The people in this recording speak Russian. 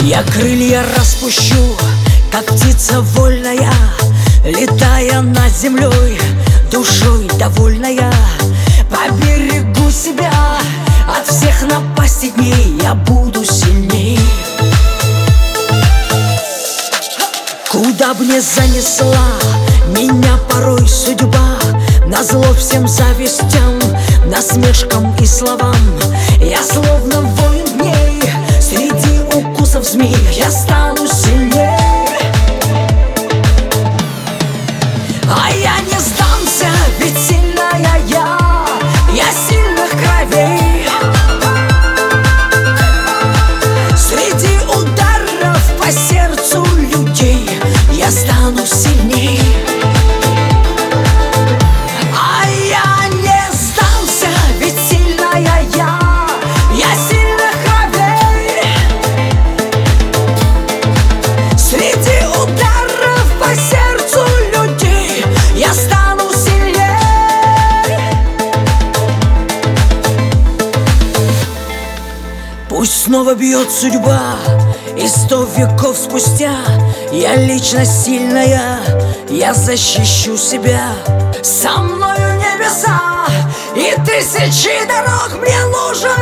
Я крылья распущу, как птица вольная, летая над землей, душой довольная. Поберегу себя от всех напастей дней, я буду сильней. Куда б ни занесла меня порой судьба, назло всем завистям, насмешкам и словам, я словно воин дней, среди укусов змей я стану сильней. А я не сдамся, ведь сильная я сильных кровей. Среди ударов по сердцу людей я стану сильней. А я не сдамся, ведь сильная я сильных кровей. Среди ударов по сердцу людей я стану сильней. Пусть снова бьет судьба, и 100 веков спустя я личность сильная, я защищу себя. Со мною небеса и 1000 дорог мне нужен